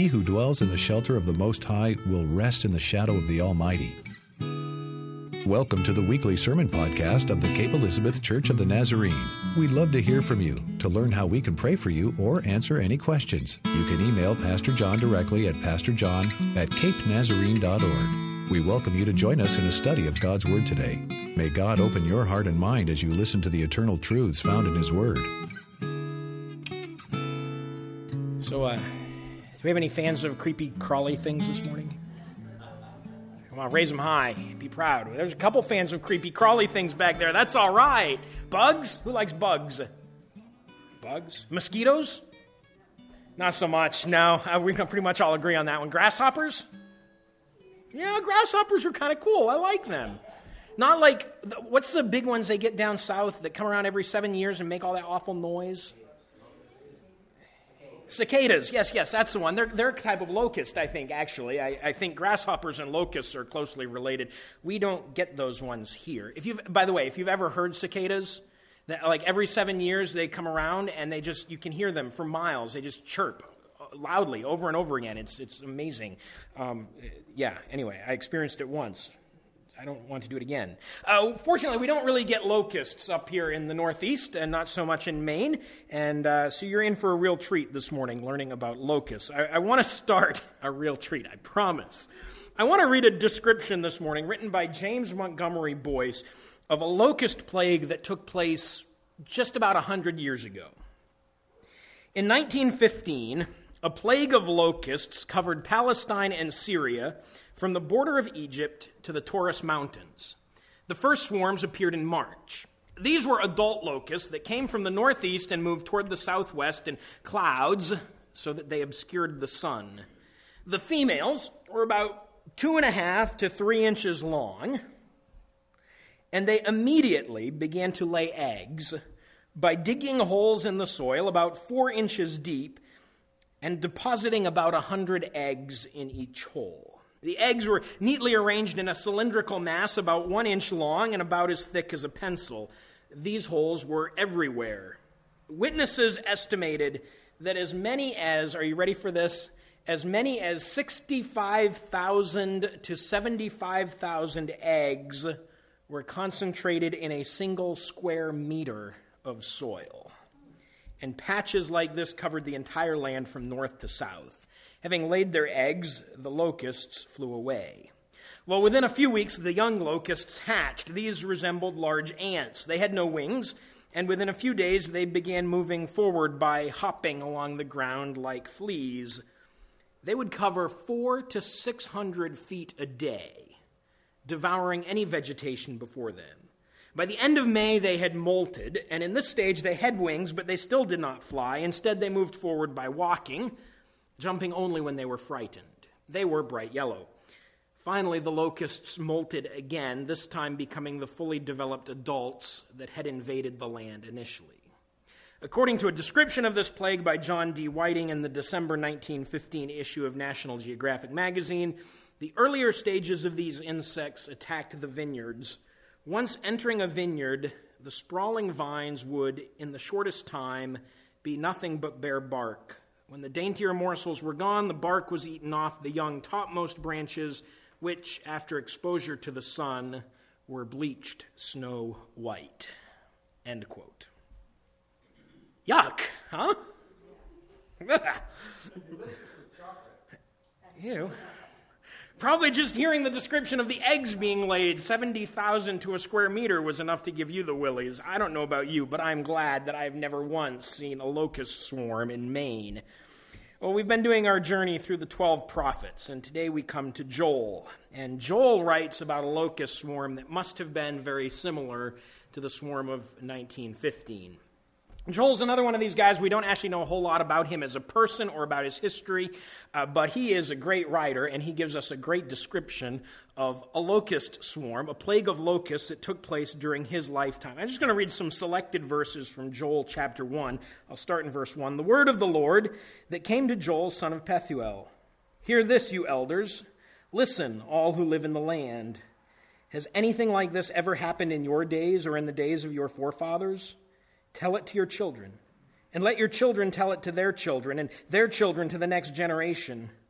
He who dwells in the shelter of the Most High will rest in the shadow of the Almighty. Welcome to the weekly sermon podcast of the Cape Elizabeth Church of the Nazarene. We'd love to hear from you. To learn how we can pray for you or answer any questions, you can email Pastor John directly at pastorjohn@capenazarene.org. We welcome you to join us in a study of God's Word today. May God open your heart and mind as you listen to the eternal truths found in His Word. So, do we have any fans of creepy, crawly things this morning? Come on, raise them high. Be proud. There's a couple fans of creepy, crawly things back there. That's all right. Bugs? Who likes bugs? Bugs? Mosquitoes? Not so much. No, we can pretty much all agree on that one. Grasshoppers? Yeah, grasshoppers are kind of cool. I like them. Not like, what's the big ones they get down south that come around every 7 years and make all that awful noise? Cicadas, yes, that's the one. They're a type of locust, I think, actually. I think grasshoppers and locusts are closely related. We don't get those ones here. By the way, if you've ever heard cicadas, that like every 7 years they come around and you can hear them for miles. They just chirp loudly over and over again. It's amazing. Anyway, I experienced it once. I don't want to do it again. Fortunately, we don't really get locusts up here in the Northeast and not so much in Maine. And so you're in for a real treat this morning learning about locusts. I want to start a real treat, I promise. I want to read a description this morning written by James Montgomery Boyce of a locust plague that took place just about 100 years ago. In 1915, a plague of locusts covered Palestine and Syria from the border of Egypt to the Taurus Mountains. The first swarms appeared in March. These were adult locusts that came from the northeast and moved toward the southwest in clouds so that they obscured the sun. The females were about 2.5 to 3 inches long, and they immediately began to lay eggs by digging holes in the soil about 4 inches deep and depositing about 100 eggs in each hole. The eggs were neatly arranged in a cylindrical mass about 1 inch long and about as thick as a pencil. These holes were everywhere. Witnesses estimated that as many as, are you ready for this? As many as 65,000 to 75,000 eggs were concentrated in a single square meter of soil. And patches like this covered the entire land from north to south. Having laid their eggs, the locusts flew away. Well, within a few weeks, the young locusts hatched. These resembled large ants. They had no wings, and within a few days, they began moving forward by hopping along the ground like fleas. They would cover 400 to 600 feet a day, devouring any vegetation before them. By the end of May, they had molted, and in this stage, they had wings, but they still did not fly. Instead, they moved forward by walking, jumping only when they were frightened. They were bright yellow. Finally, the locusts molted again, this time becoming the fully developed adults that had invaded the land initially. According to a description of this plague by John D. Whiting in the December 1915 issue of National Geographic magazine, the earlier stages of these insects attacked the vineyards. Once entering a vineyard, the sprawling vines would, in the shortest time, be nothing but bare bark. When the daintier morsels were gone, the bark was eaten off the young topmost branches, which, after exposure to the sun, were bleached snow white. End quote. Yuck, huh? Ew. Probably just hearing the description of the eggs being laid, 70,000 to a square meter, was enough to give you the willies. I don't know about you, but I'm glad that I've never once seen a locust swarm in Maine. Well, we've been doing our journey through the 12 prophets, and today we come to Joel. And Joel writes about a locust swarm that must have been very similar to the swarm of 1915. Joel's another one of these guys. We don't actually know a whole lot about him as a person or about his history, but he is a great writer, and he gives us a great description of a locust swarm, a plague of locusts that took place during his lifetime. I'm just going to read some selected verses from Joel chapter 1. I'll start in verse 1. The word of the Lord that came to Joel, son of Pethuel. Hear this, you elders. Listen, all who live in the land. Has anything like this ever happened in your days or in the days of your forefathers? Tell it to your children, and let your children tell it to their children, and their children to the next generation.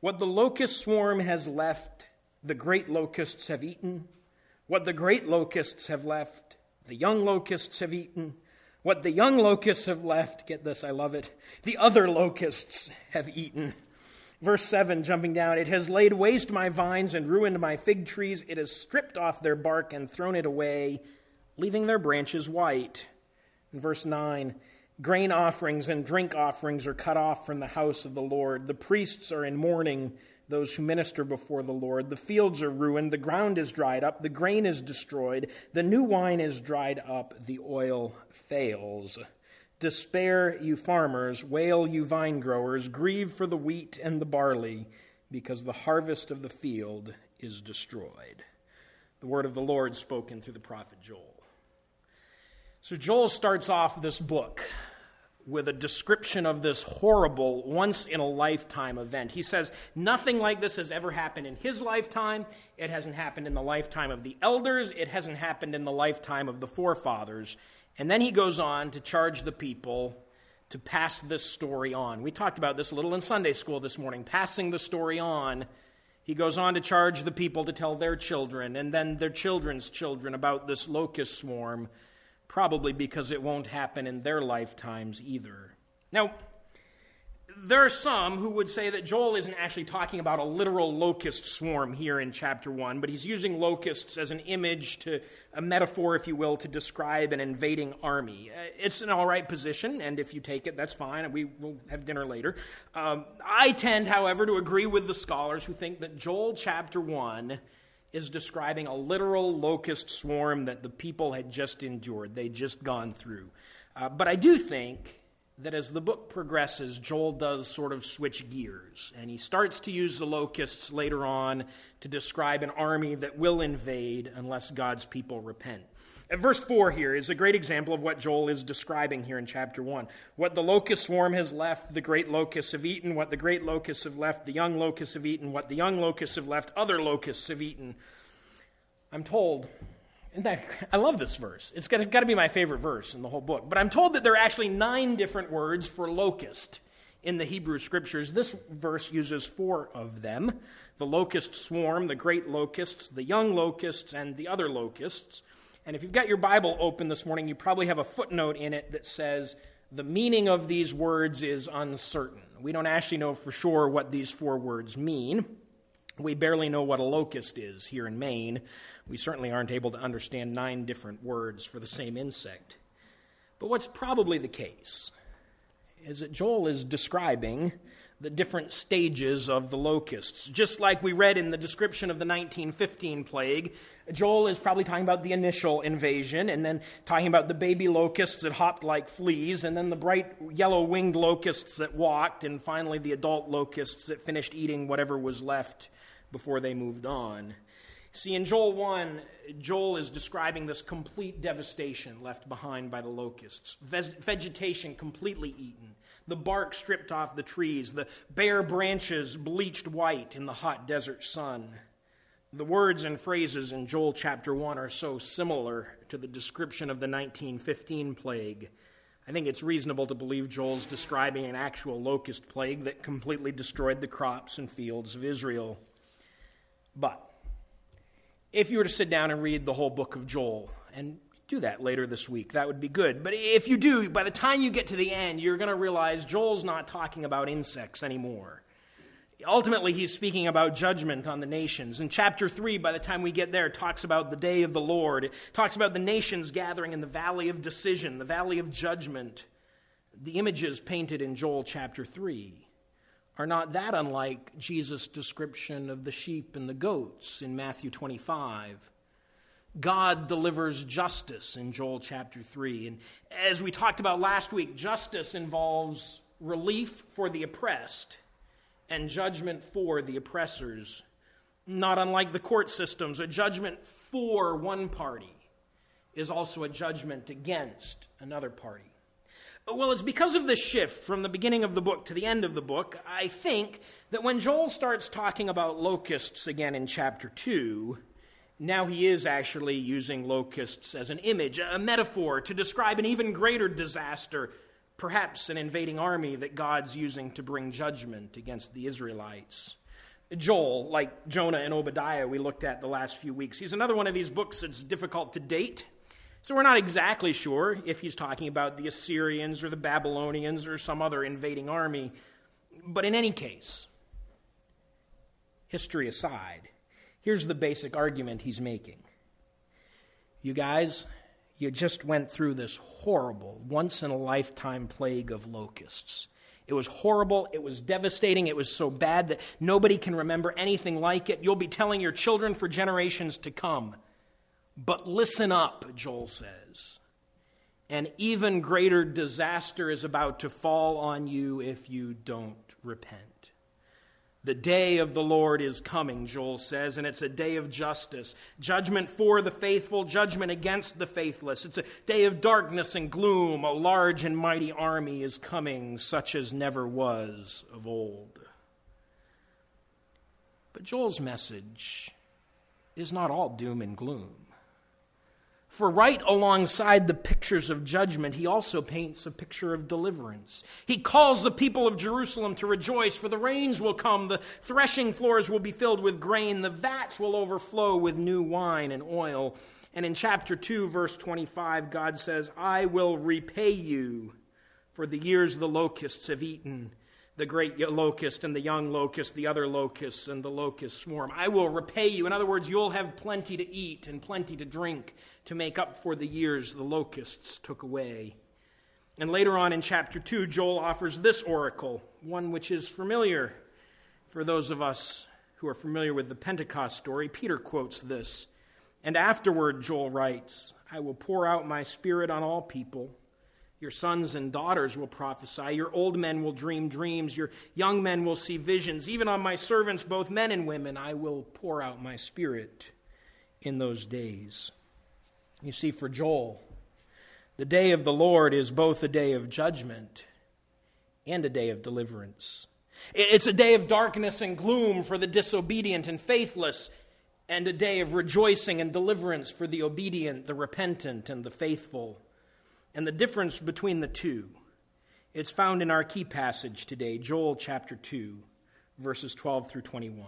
What the locust swarm has left, the great locusts have eaten. What the great locusts have left, the young locusts have eaten. What the young locusts have left, get this, I love it, the other locusts have eaten. Verse 7, jumping down, it has laid waste my vines and ruined my fig trees. It has stripped off their bark and thrown it away, leaving their branches white. In verse 9, grain offerings and drink offerings are cut off from the house of the Lord. The priests are in mourning, those who minister before the Lord. The fields are ruined, the ground is dried up, the grain is destroyed, the new wine is dried up, the oil fails. Despair, you farmers, wail, you vine growers, grieve for the wheat and the barley, because the harvest of the field is destroyed. The word of the Lord spoken through the prophet Joel. So Joel starts off this book with a description of this horrible, once-in-a-lifetime event. He says nothing like this has ever happened in his lifetime. It hasn't happened in the lifetime of the elders. It hasn't happened in the lifetime of the forefathers. And then he goes on to charge the people to pass this story on. We talked about this a little in Sunday school this morning, passing the story on. He goes on to charge the people to tell their children and then their children's children about this locust swarm, probably because it won't happen in their lifetimes either. Now, there are some who would say that Joel isn't actually talking about a literal locust swarm here in chapter 1, but he's using locusts as an image, to a metaphor, if you will, to describe an invading army. It's an all right position, and if you take it, that's fine. We will have dinner later. I tend, however, to agree with the scholars who think that Joel chapter 1 is describing a literal locust swarm that the people had just endured. They'd just gone through. But I do think that as the book progresses, Joel does sort of switch gears, and he starts to use the locusts later on to describe an army that will invade unless God's people repent. Verse 4 here is a great example of what Joel is describing here in chapter 1. What the locust swarm has left, the great locusts have eaten. What the great locusts have left, the young locusts have eaten. What the young locusts have left, other locusts have eaten. I'm told, and I love this verse. It's got to be my favorite verse in the whole book. But I'm told that there are actually 9 different words for locust in the Hebrew Scriptures. This verse uses 4 of them: the locust swarm, the great locusts, the young locusts, and the other locusts. And if you've got your Bible open this morning, you probably have a footnote in it that says the meaning of these words is uncertain. We don't actually know for sure what these 4 words mean. We barely know what a locust is here in Maine. We certainly aren't able to understand 9 different words for the same insect. But what's probably the case is that Joel is describing the different stages of the locusts. Just like we read in the description of the 1915 plague, Joel is probably talking about the initial invasion, and then talking about the baby locusts that hopped like fleas, and then the bright yellow-winged locusts that walked, and finally the adult locusts that finished eating whatever was left before they moved on. See, in Joel 1, Joel is describing this complete devastation left behind by the locusts. Vegetation completely eaten, the bark stripped off the trees, the bare branches bleached white in the hot desert sun. The words and phrases in Joel chapter 1 are so similar to the description of the 1915 plague. I think it's reasonable to believe Joel's describing an actual locust plague that completely destroyed the crops and fields of Israel. But if you were to sit down and read the whole book of Joel, and do that later this week, that would be good. But if you do, by the time you get to the end, you're going to realize Joel's not talking about insects anymore. Ultimately, he's speaking about judgment on the nations. In chapter 3, by the time we get there, it talks about the day of the Lord. It talks about the nations gathering in the valley of decision, the valley of judgment. The images painted in Joel chapter 3 are not that unlike Jesus' description of the sheep and the goats in Matthew 25. God delivers justice in Joel chapter 3. And as we talked about last week, justice involves relief for the oppressed and judgment for the oppressors. Not unlike the court systems, a judgment for one party is also a judgment against another party. Well, it's because of this shift from the beginning of the book to the end of the book, I think, that when Joel starts talking about locusts again in chapter 2, now he is actually using locusts as an image, a metaphor to describe an even greater disaster, perhaps an invading army that God's using to bring judgment against the Israelites. Joel, like Jonah and Obadiah we looked at the last few weeks, he's another one of these books that's difficult to date. So we're not exactly sure if he's talking about the Assyrians or the Babylonians or some other invading army. But in any case, history aside, here's the basic argument he's making. You guys, you just went through this horrible, once-in-a-lifetime plague of locusts. It was horrible, it was devastating, it was so bad that nobody can remember anything like it. You'll be telling your children for generations to come. But listen up, Joel says. An even greater disaster is about to fall on you if you don't repent. The day of the Lord is coming, Joel says, and it's a day of justice. Judgment for the faithful, judgment against the faithless. It's a day of darkness and gloom. A large and mighty army is coming, such as never was of old. But Joel's message is not all doom and gloom. For right alongside the pictures of judgment, he also paints a picture of deliverance. He calls the people of Jerusalem to rejoice, for the rains will come, the threshing floors will be filled with grain, the vats will overflow with new wine and oil. And in chapter 2, verse 25, God says, I will repay you for the years the locusts have eaten, the great locust and the young locust, the other locusts and the locust swarm. I will repay you. In other words, you'll have plenty to eat and plenty to drink to make up for the years the locusts took away. And later on in chapter 2, Joel offers this oracle, one which is familiar for those of us who are familiar with the Pentecost story. Peter quotes this. And afterward, Joel writes, I will pour out my spirit on all people. Your sons and daughters will prophesy. Your old men will dream dreams. Your young men will see visions. Even on my servants, both men and women, I will pour out my spirit in those days. You see, for Joel, the day of the Lord is both a day of judgment and a day of deliverance. It's a day of darkness and gloom for the disobedient and faithless, and a day of rejoicing and deliverance for the obedient, the repentant, and the faithful. And the difference between the two, it's found in our key passage today, Joel chapter 2, verses 12 through 21.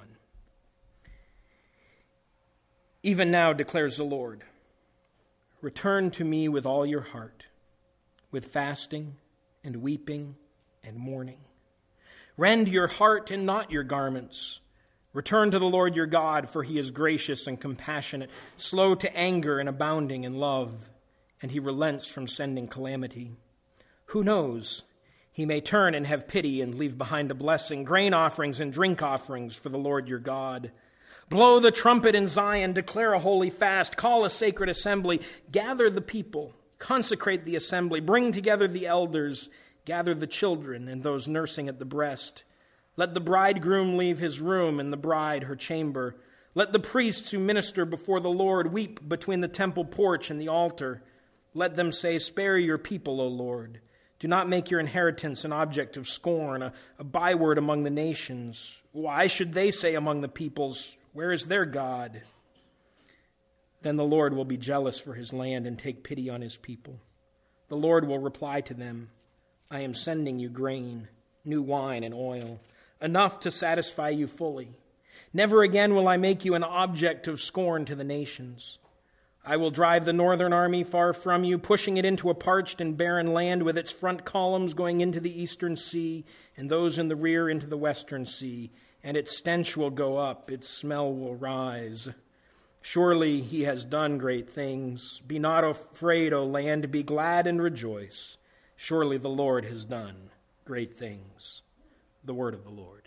Even now, declares the Lord, return to me with all your heart, with fasting and weeping and mourning. Rend your heart and not your garments. Return to the Lord your God, for he is gracious and compassionate, slow to anger and abounding in love, and he relents from sending calamity. Who knows? He may turn and have pity and leave behind a blessing, grain offerings and drink offerings for the Lord your God. Blow the trumpet in Zion, declare a holy fast, call a sacred assembly, gather the people, consecrate the assembly, bring together the elders, gather the children and those nursing at the breast. Let the bridegroom leave his room and the bride her chamber. Let the priests who minister before the Lord weep between the temple porch and the altar. Let them say, spare your people, O Lord. Do not make your inheritance an object of scorn, a byword among the nations. Why should they say among the peoples, where is their God? Then the Lord will be jealous for his land and take pity on his people. The Lord will reply to them, I am sending you grain, new wine and oil, enough to satisfy you fully. Never again will I make you an object of scorn to the nations. I will drive the northern army far from you, pushing it into a parched and barren land with its front columns going into the eastern sea and those in the rear into the western sea. And its stench will go up, its smell will rise. Surely he has done great things. Be not afraid, O land, be glad and rejoice. Surely the Lord has done great things. The word of the Lord.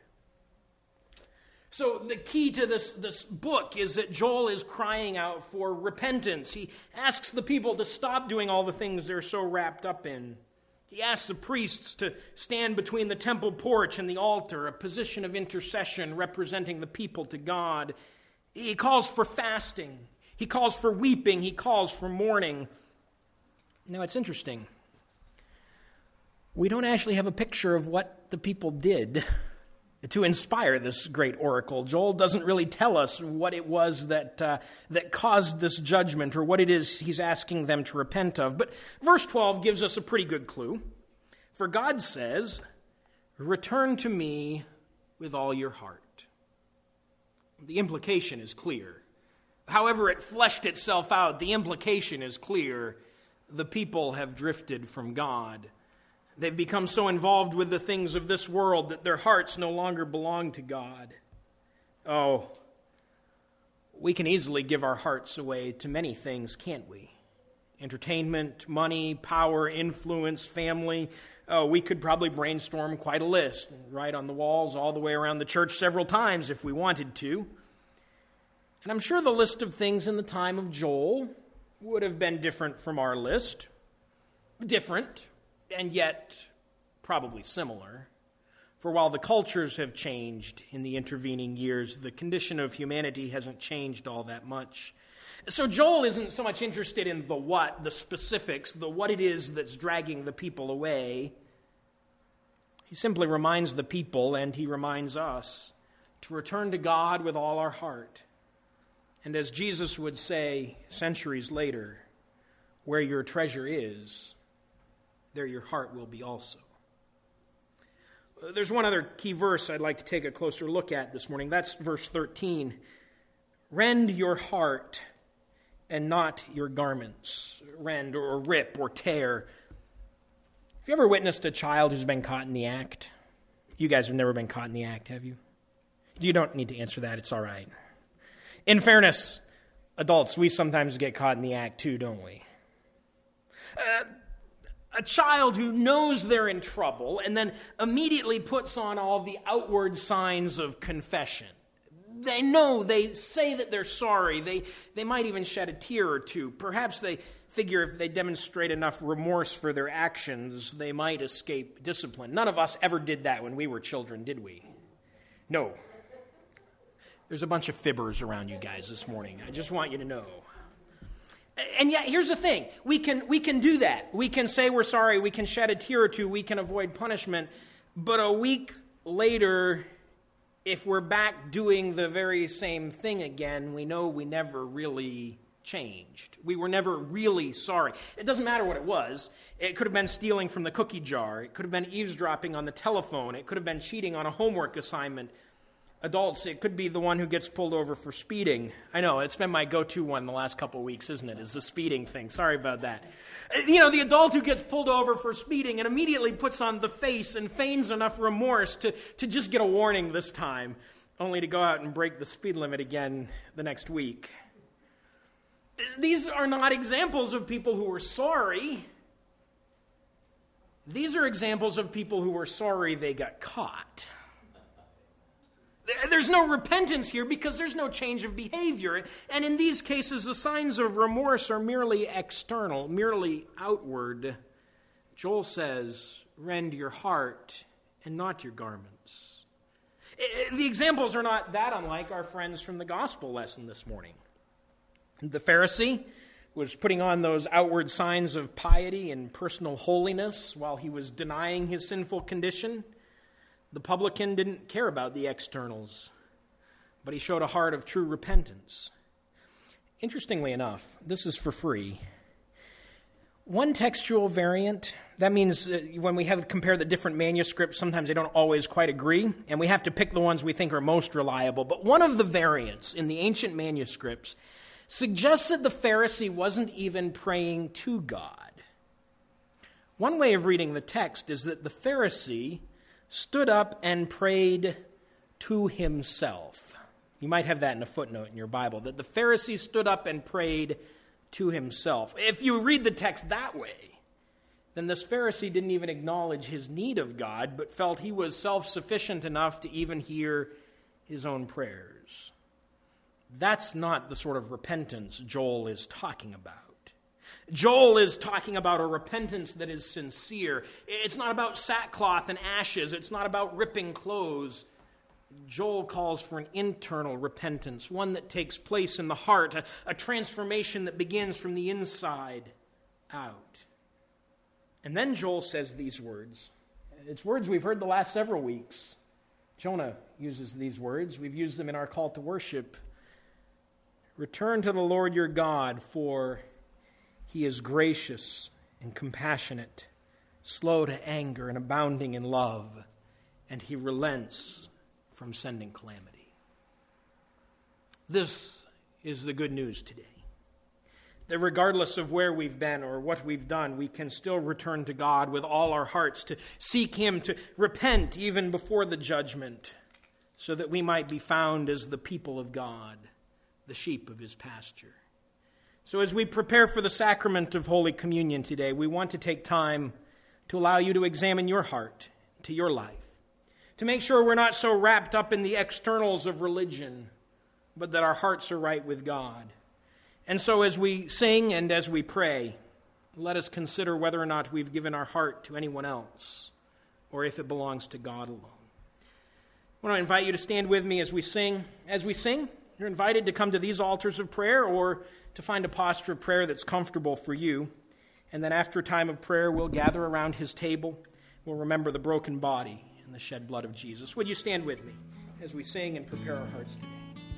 So the key to this book is that Joel is crying out for repentance. He asks the people to stop doing all the things they're so wrapped up in. He asks the priests to stand between the temple porch and the altar, a position of intercession representing the people to God. He calls for fasting. He calls for weeping. He calls for mourning. Now, it's interesting. We don't actually have a picture of what the people did to inspire this great oracle. Joel doesn't really tell us what it was that caused this judgment or what it is he's asking them to repent of. But verse 12 gives us a pretty good clue. For God says, return to me with all your heart. The implication is clear. However it fleshed itself out, the implication is clear. The people have drifted from God. They've become so involved with the things of this world that their hearts no longer belong to God. Oh, we can easily give our hearts away to many things, can't we? Entertainment, money, power, influence, family. Oh, we could probably brainstorm quite a list and write on the walls all the way around the church several times if we wanted to. And I'm sure the list of things in the time of Joel would have been different from our list. Different, and yet probably similar. For while the cultures have changed in the intervening years, the condition of humanity hasn't changed all that much. So Joel isn't so much interested in the what, the specifics, the what it is that's dragging the people away. He simply reminds the people, and he reminds us, to return to God with all our heart. And as Jesus would say centuries later, where your treasure is, there your heart will be also. There's one other key verse I'd like to take a closer look at this morning. That's verse 13. Rend your heart and not your garments. Rend or rip or tear. Have you ever witnessed a child who's been caught in the act? You guys have never been caught in the act, have you? You don't need to answer that. It's all right. In fairness, adults, we sometimes get caught in the act too, don't we? A child who knows they're in trouble and then immediately puts on all the outward signs of confession. They know, they say that they're sorry. They might even shed a tear or two. Perhaps they figure if they demonstrate enough remorse for their actions, they might escape discipline. None of us ever did that when we were children, did we? No. There's a bunch of fibbers around you guys this morning. I just want you to know. And yet, here's the thing. We can do that. We can say we're sorry. We can shed a tear or two. We can avoid punishment. But a week later, if we're back doing the very same thing again, we know we never really changed. We were never really sorry. It doesn't matter what it was. It could have been stealing from the cookie jar. It could have been eavesdropping on the telephone. It could have been cheating on a homework assignment. Adults, it could be the one who gets pulled over for speeding. I know, it's been my go-to one the last couple of weeks, isn't it? Is the speeding thing. Sorry about that. You know, the adult who gets pulled over for speeding and immediately puts on the face and feigns enough remorse to just get a warning this time, only to go out and break the speed limit again the next week. These are not examples of people who were sorry. These are examples of people who were sorry they got caught. There's no repentance here because there's no change of behavior. And in these cases, the signs of remorse are merely external, merely outward. Joel says, rend your heart and not your garments. The examples are not that unlike our friends from the gospel lesson this morning. The Pharisee was putting on those outward signs of piety and personal holiness while he was denying his sinful condition. The publican didn't care about the externals, but he showed a heart of true repentance. Interestingly enough, this is for free. One textual variant, that means when we have to compare the different manuscripts, sometimes they don't always quite agree, and we have to pick the ones we think are most reliable. But one of the variants in the ancient manuscripts suggests that the Pharisee wasn't even praying to God. One way of reading the text is that the Pharisee stood up and prayed to himself. You might have that in a footnote in your Bible, that the Pharisee stood up and prayed to himself. If you read the text that way, then this Pharisee didn't even acknowledge his need of God, but felt he was self-sufficient enough to even hear his own prayers. That's not the sort of repentance Joel is talking about. Joel is talking about a repentance that is sincere. It's not about sackcloth and ashes. It's not about ripping clothes. Joel calls for an internal repentance, one that takes place in the heart, a transformation that begins from the inside out. And then Joel says these words. It's words we've heard the last several weeks. Jonah uses these words. We've used them in our call to worship. Return to the Lord your God, for He is gracious and compassionate, slow to anger and abounding in love, and He relents from sending calamity. This is the good news today. That regardless of where we've been or what we've done, we can still return to God with all our hearts, to seek Him, to repent even before the judgment, so that we might be found as the people of God, the sheep of His pasture. So as we prepare for the sacrament of Holy Communion today, we want to take time to allow you to examine your heart, to your life, to make sure we're not so wrapped up in the externals of religion, but that our hearts are right with God. And so as we sing and as we pray, let us consider whether or not we've given our heart to anyone else, or if it belongs to God alone. I want to invite you to stand with me as we sing. As we sing, you're invited to come to these altars of prayer or to find a posture of prayer that's comfortable for you. And then after a time of prayer, we'll gather around His table. We'll remember the broken body and the shed blood of Jesus. Would you stand with me as we sing and prepare our hearts today?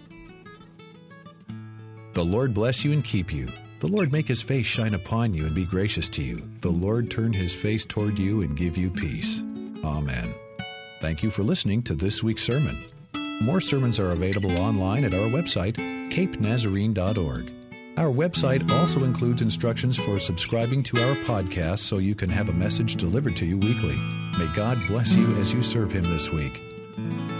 The Lord bless you and keep you. The Lord make His face shine upon you and be gracious to you. The Lord turn His face toward you and give you peace. Amen. Thank you for listening to this week's sermon. More sermons are available online at our website, capenazarene.org. Our website also includes instructions for subscribing to our podcast so you can have a message delivered to you weekly. May God bless you as you serve Him this week.